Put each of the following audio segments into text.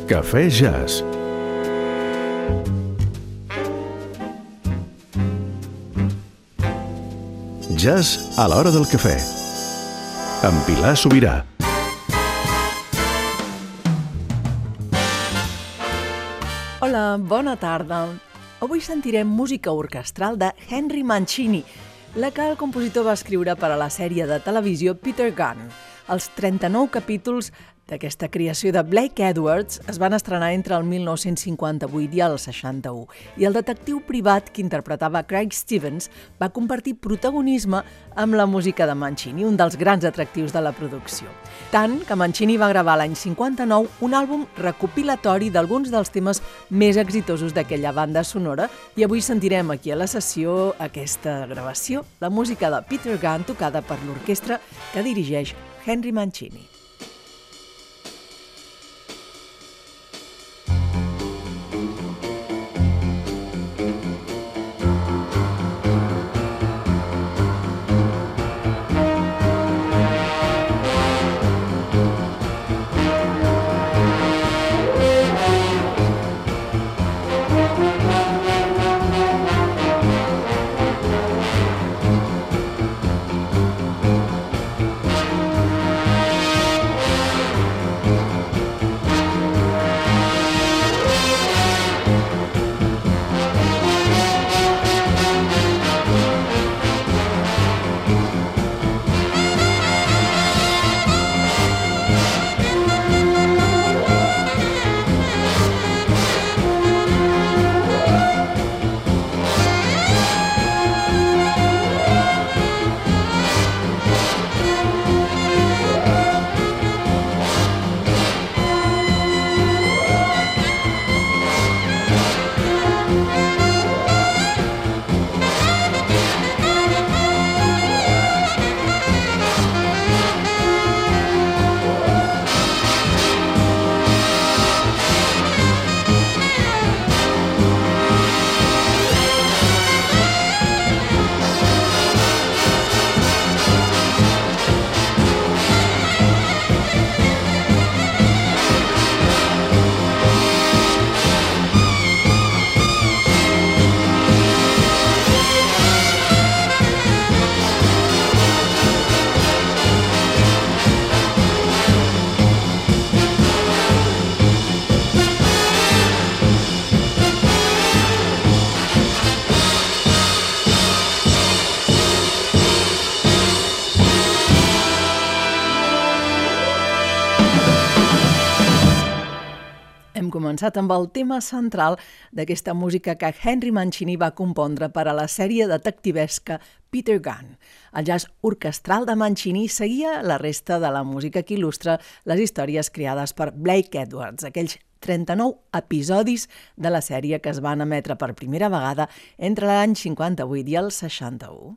Cafè Jazz. Jazz a l'hora del cafè. Amb Pilar Sobirà. Hola, bona tarda. Avui sentirem música orquestral de Henry Mancini, la que el compositor va escriure per a la sèrie de televisió Peter Gunn. Els 39 capítols d'aquesta creació de Blake Edwards es van estrenar entre el 1958 i el 61, i el detectiu privat que interpretava Craig Stevens va compartir protagonisme amb la música de Mancini, un dels grans atractius de la producció. Tant que Mancini va gravar l'any 59 un àlbum recopilatori d'alguns dels temes més exitosos d'aquella banda sonora, i avui sentirem aquí a la sessió aquesta gravació, la música de Peter Gunn tocada per l'orquestra que dirigeix Henry Mancini. Hem començat amb el tema central d'aquesta música que Henry Mancini va compondre per a la sèrie detectivesca Peter Gunn. El jazz orquestral de Mancini seguia la resta de la música que il·lustra les històries creades per Blake Edwards, aquells 39 episodis de la sèrie que es van emetre per primera vegada entre l'any 58 i el 61.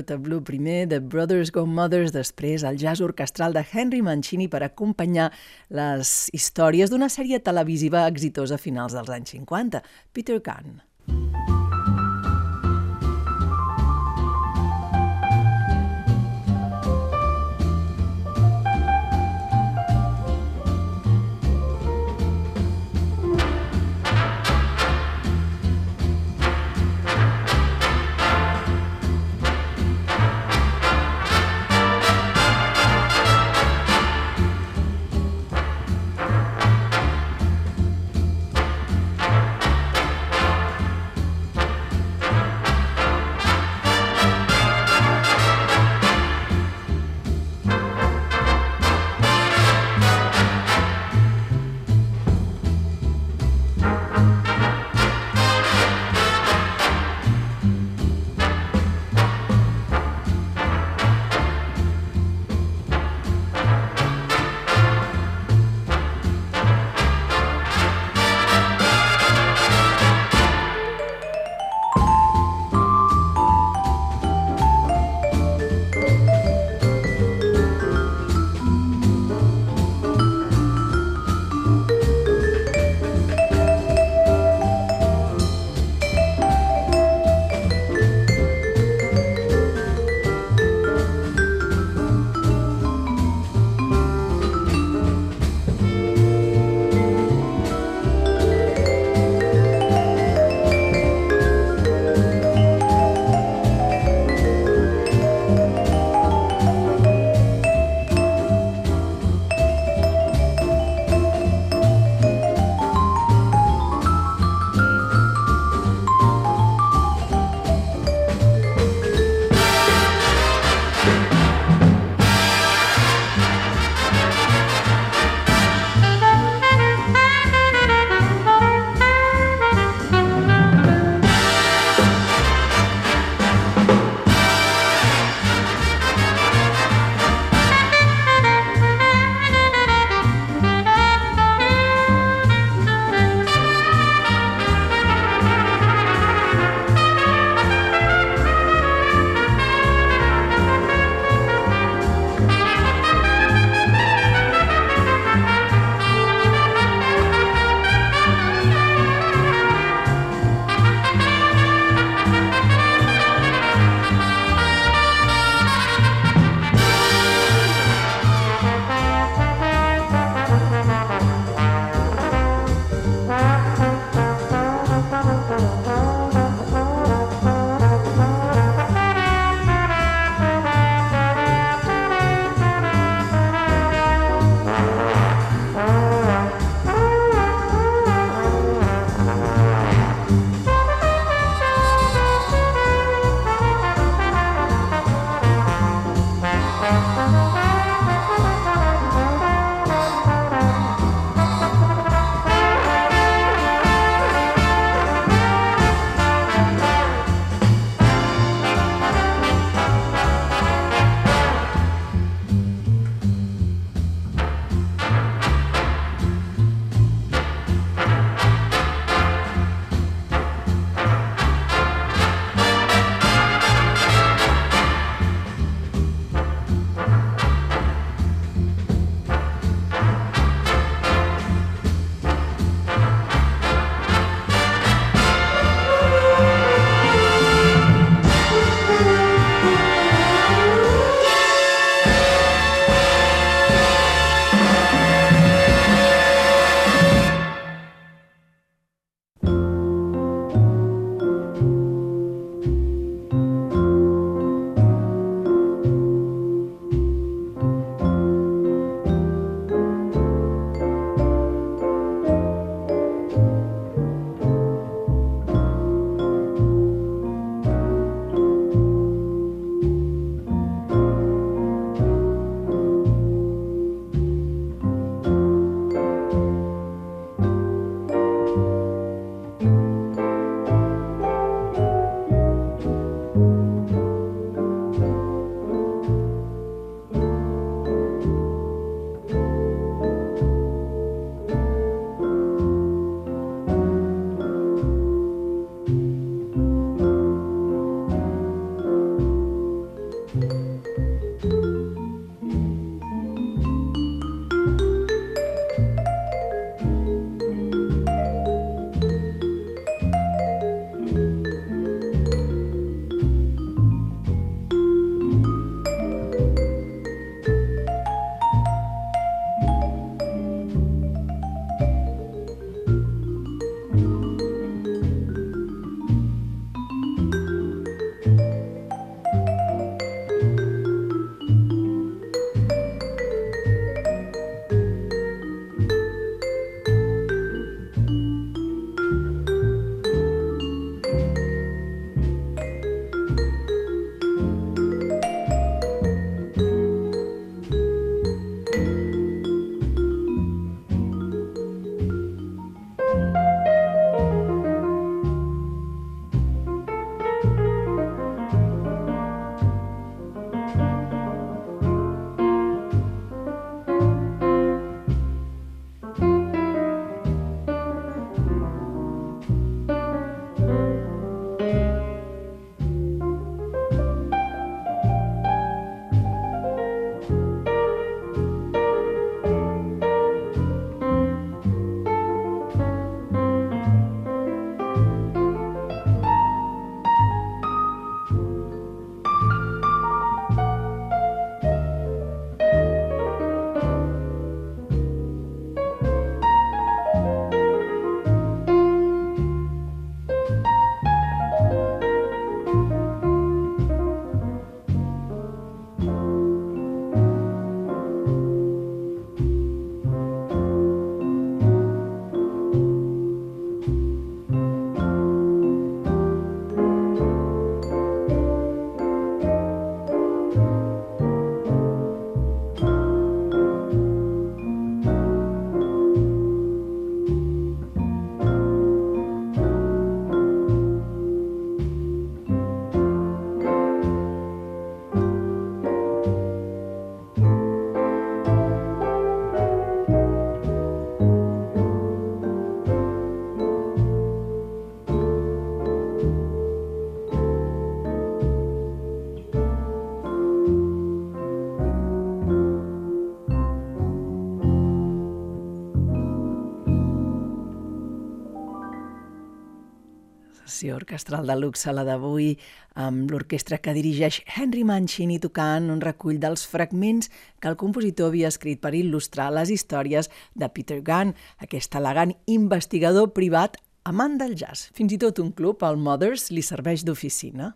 of Blue primer, The Brothers Go Mothers després, el jazz orquestral de Henry Mancini per acompanyar les històries d'una sèrie televisiva exitosa a finals dels anys 50, Peter Gunn. sessió orquestral de luxe, la d'avui, amb l'orquestra que dirigeix Henry Mancini tocant un recull dels fragments que el compositor havia escrit per il·lustrar les històries de Peter Gunn, aquest elegant investigador privat amant del jazz. Fins i tot un club, el Mothers, li serveix d'oficina.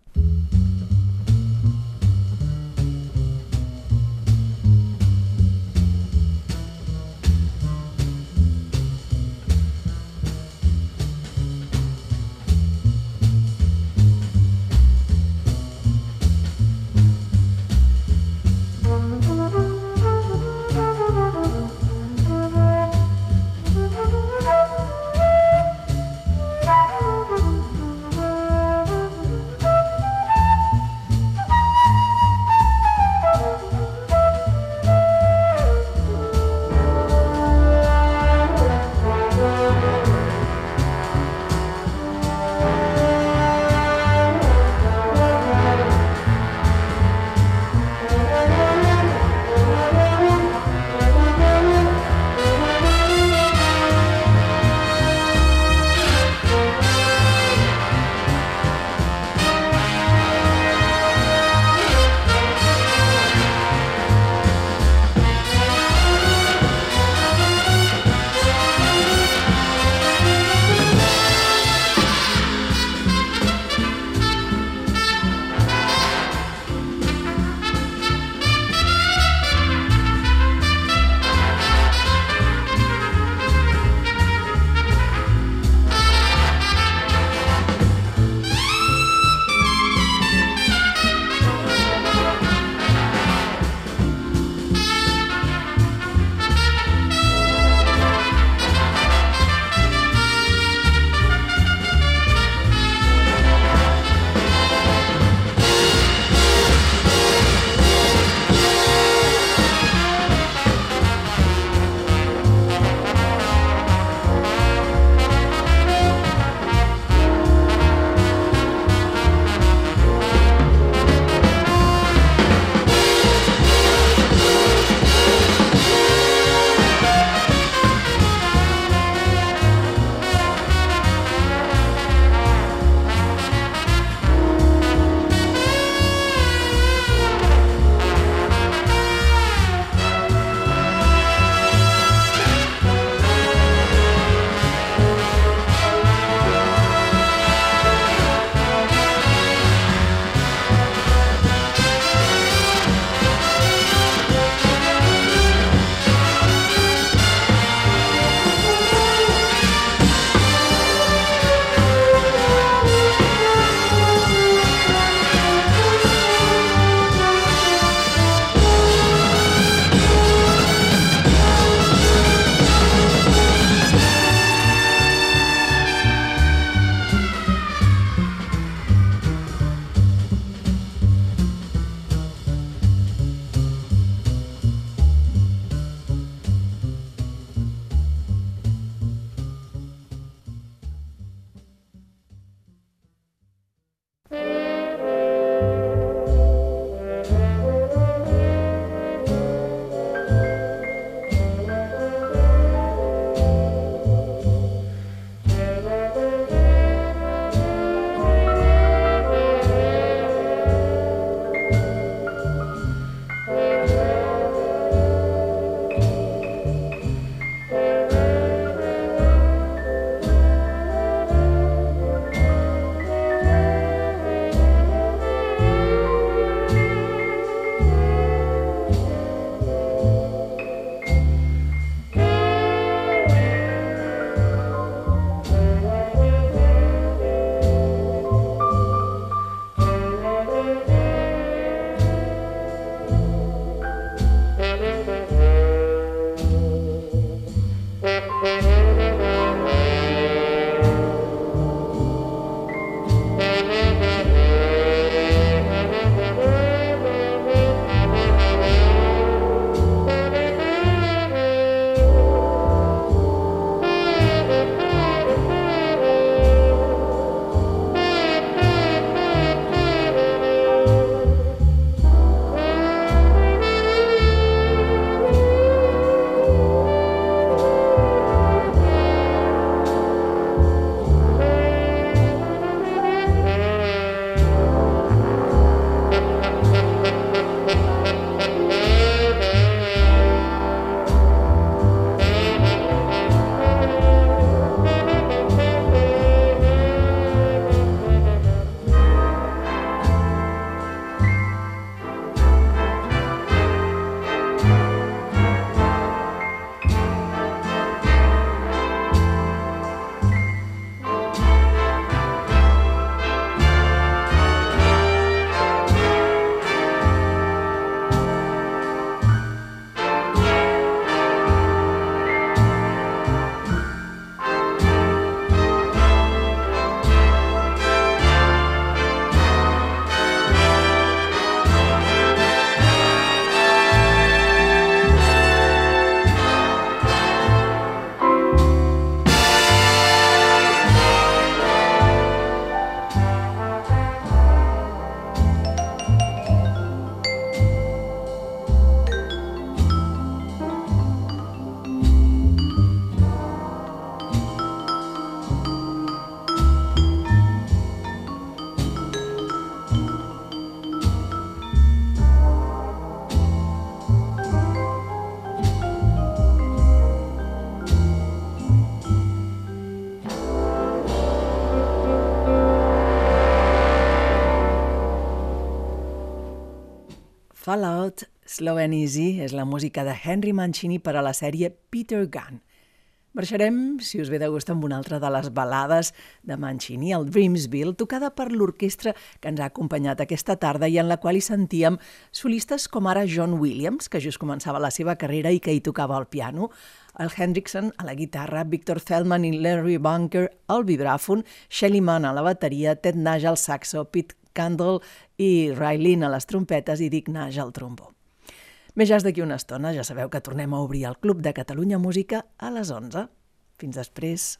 Fallout, Slow and Easy és la música de Henry Mancini per a la sèrie Peter Gunn. Marxarem, si us ve de gust, amb una altra de les balades de Mancini, el Dreamsville, tocada per l'orquestra que ens ha acompanyat aquesta tarda i en la qual hi sentíem solistes com ara John Williams, que just començava la seva carrera i que hi tocava el piano, el Hendrickson a la guitarra, Victor Feldman i Larry Bunker al vibràfon, Shelly Manne a la bateria, Ted Nash al saxo, Pete Candle i Ray Lynn a les trompetes i Dick Nash al trombó. Més jazz d'aquí una estona, ja sabeu que tornem a obrir el Club de Catalunya Música a les 11. Fins després.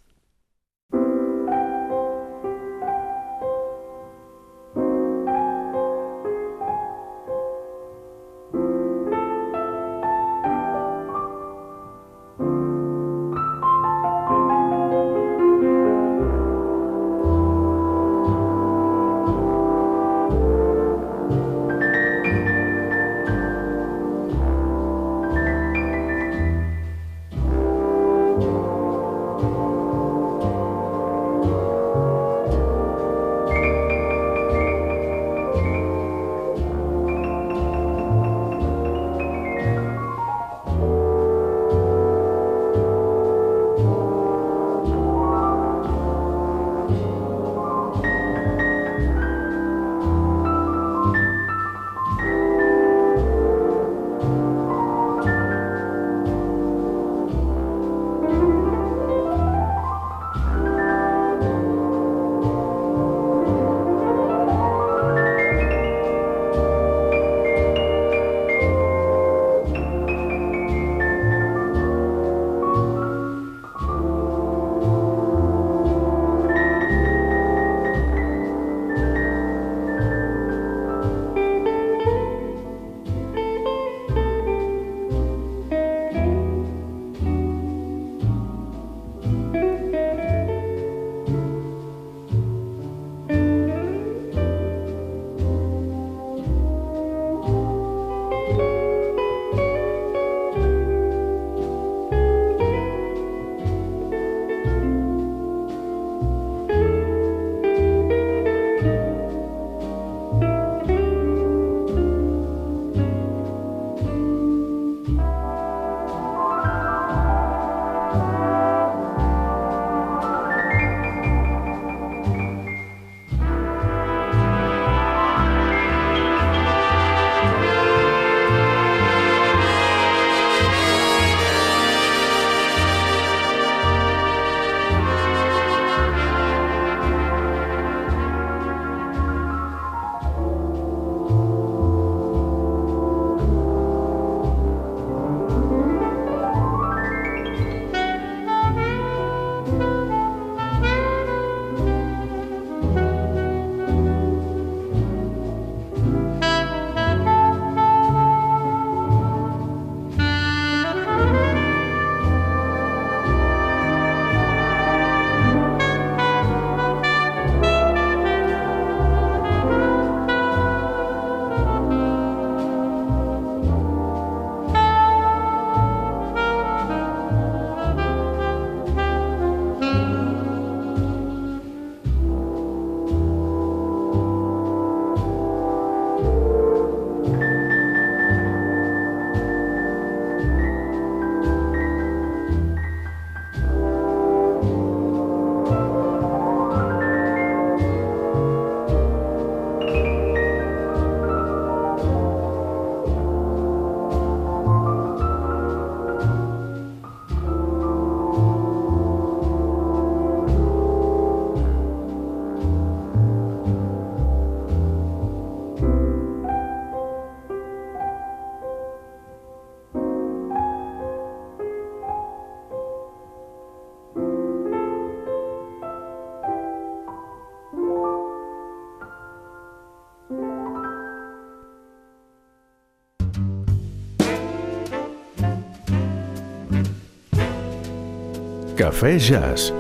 Cafè Jazz.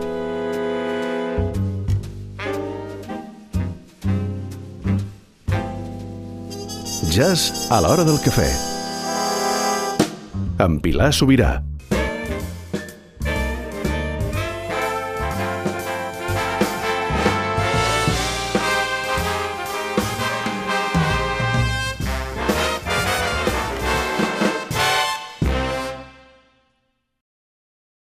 Jazz a l'hora del cafè. Amb Pilar Sobirà.